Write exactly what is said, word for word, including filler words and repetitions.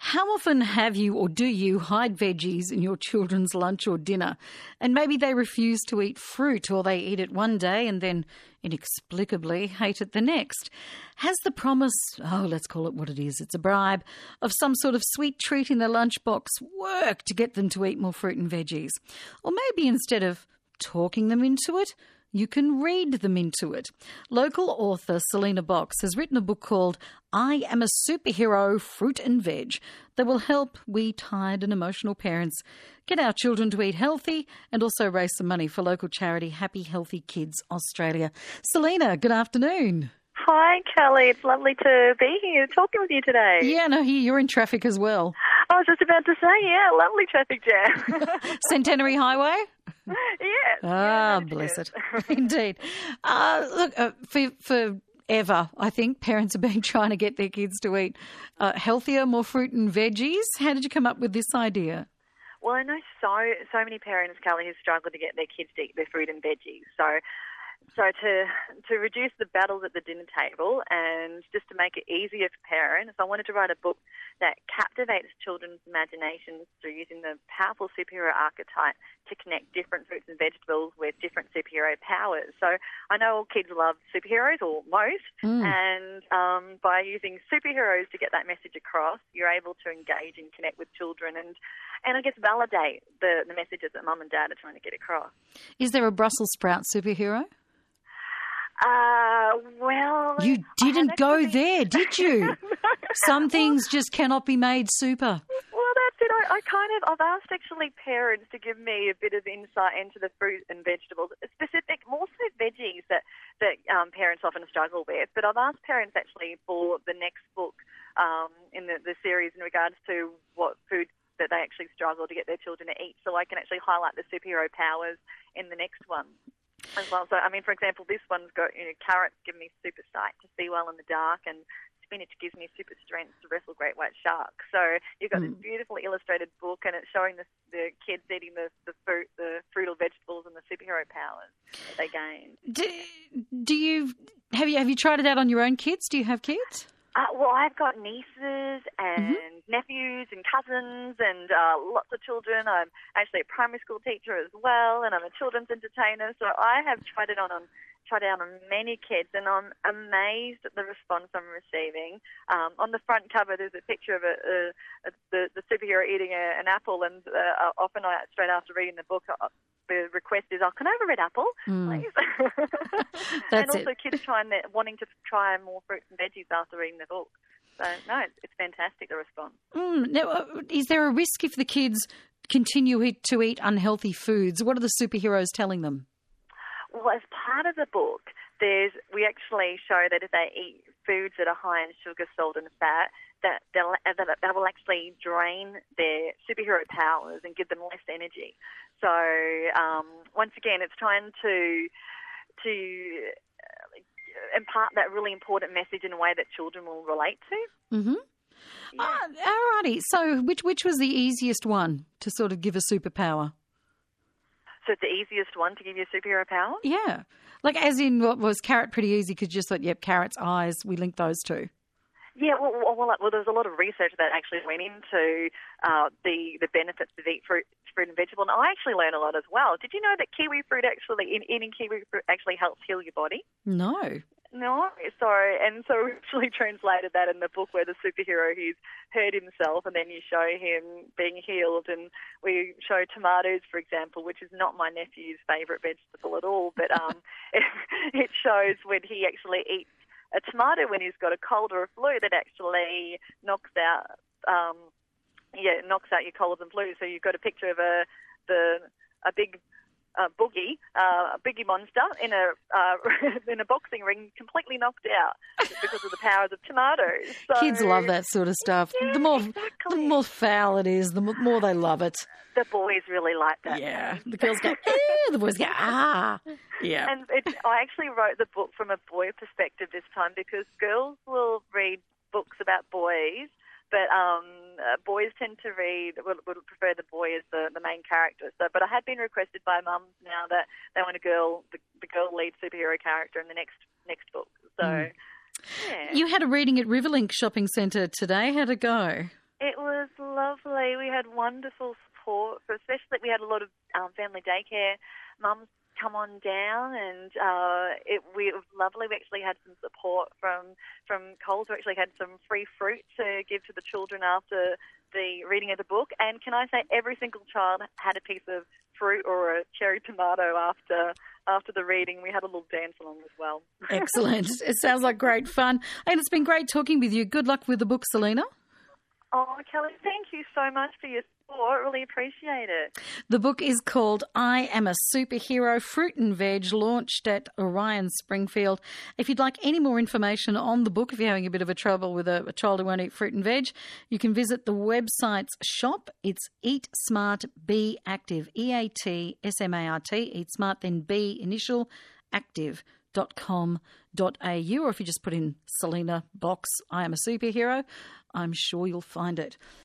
How often have you or do you hide veggies in your children's lunch or dinner? And maybe they refuse to eat fruit, or they eat it one day and then inexplicably hate it the next. Has the promise, oh, let's call it what it is, it's a bribe, of some sort of sweet treat in their lunchbox worked to get them to eat more fruit and veggies? Or maybe instead of talking them into it, you can read them into it. Local author Selena Box has written a book called I Am a Superhero, Fruit and Veg that will help we tired and emotional parents get our children to eat healthy and also raise some money for local charity Happy Healthy Kids Australia. Selena, good afternoon. Hi, Kelly. It's lovely to be here talking with you today. Yeah, no, here you're in traffic as well. I was just about to say, yeah, lovely traffic jam. Centenary Highway? Yes. Ah, yeah, bless it. it. Indeed. Uh, look, uh, for, forever, I think, parents have been trying to get their kids to eat uh, healthier, more fruit and veggies. How did you come up with this idea? Well, I know so so many parents, Kelly, who struggle to get their kids to eat their fruit and veggies. So So to to reduce the battles at the dinner table and just to make it easier for parents, I wanted to write a book that captivates children's imaginations through using the powerful superhero archetype to connect different fruits and vegetables with different superhero powers. So I know all kids love superheroes, or most, mm. and um, by using superheroes to get that message across, you're able to engage and connect with children and, and I guess, validate the, the messages that mum and dad are trying to get across. Is there a Brussels sprout superhero? Uh, well... You didn't go there, did you? no. Some things just cannot be made super. Well, that's it. I, I kind of... I've asked, actually, parents to give me a bit of insight into the fruit and vegetables, specific, more so veggies that, that um, parents often struggle with. But I've asked parents, actually, for the next book um, in the, the series in regards to what food that they actually struggle to get their children to eat, so I can actually highlight the superhero powers in the next one as well. So, I mean, for example, this one's got, you know, carrots give me super sight to see well in the dark, and spinach gives me super strength to wrestle great white sharks. So you've got mm. this beautifully illustrated book, and it's showing the, the kids eating the, the fruit, the fruit or vegetables, and the superhero powers that they gain. Do, do you have you have you tried it out on your own kids? Do you have kids? Uh, well, I've got nieces and mm-hmm. nephews and cousins and uh, lots of children. I'm actually a primary school teacher as well, and I'm a children's entertainer. So I have tried it on, on tried it out on many kids, and I'm amazed at the response I'm receiving. Um, on the front cover, there's a picture of a, a, a, the, the superhero eating a, an apple, and uh, often I, straight after reading the book, I, the request is, oh, can I have a red apple, mm. please? That's and also it. kids trying that, wanting to try more fruits and veggies after reading the book. So, no, it's, it's fantastic, the response. Mm. Now, uh, is there a risk if the kids continue eat, to eat unhealthy foods? What are the superheroes telling them? Well, as part of the book, there's we actually show that if they eat foods that are high in sugar, salt and fat, that they'll, that they will actually drain their superhero powers and give them less energy. So um, once again, it's trying to to impart that really important message in a way that children will relate to. Mm-hmm. Yeah. Uh, all righty. So which which was the easiest one to sort of give a superpower? So it's the easiest one to give you a superhero power? Yeah. Like as in, what was carrot pretty easy because you just thought, yep, carrot's eyes, we link those two. Yeah, well, well, well, there's a lot of research that actually went into uh, the the benefits of eat fruit, fruit and vegetable, and I actually learned a lot as well. Did you know that kiwi fruit actually, in, eating kiwi fruit actually helps heal your body? No. No, sorry. And so we actually translated that in the book where the superhero, he's hurt himself and then you show him being healed. And we show tomatoes, for example, which is not my nephew's favourite vegetable at all, but um, it, it shows when he actually eats a tomato when he's got a cold or a flu, that actually knocks out, um, yeah, knocks out your colds and flu. So you've got a picture of a the a big uh, boogie, uh, a biggie monster in a uh, in a boxing ring, completely knocked out because of the powers of tomatoes. So, kids love that sort of stuff. Yeah, the more exactly. the more foul it is, the more they love it. The boys really like that. Yeah, the girls go, eh, the boys go, ah. Yeah. And it, I actually wrote the book from a boy perspective this time because girls will read books about boys, but um, uh, boys tend to read, would, would prefer the boy as the, the main character. So, but I had been requested by mums now that they want a girl, the, the girl lead superhero character in the next next book. So, mm. yeah. You had a reading at Riverlink Shopping Centre today. How'd it go? It was lovely. We had wonderful support, for especially we had a lot of um, family daycare mums come on down, and uh, it, we, it was lovely. We actually had some support from from Coles, who actually had some free fruit to give to the children after the reading of the book. And can I say, every single child had a piece of fruit or a cherry tomato after after the reading. We had a little dance along as well. Excellent. It sounds like great fun. And it's been great talking with you. Good luck with the book, Selena. Oh, Kelly, thank you so much for your support. Really appreciate it. The book is called I Am a Superhero, Fruit and Veg, launched at Orion Springfield. If you'd like any more information on the book, if you're having a bit of a trouble with a, a child who won't eat fruit and veg, you can visit the website's shop. It's Eat Smart, Be Active, E A T S M A R T, Eat Smart, then Be initial, active dot com dot a u, or if you just put in Selena Box, I Am a Superhero, I'm sure you'll find it.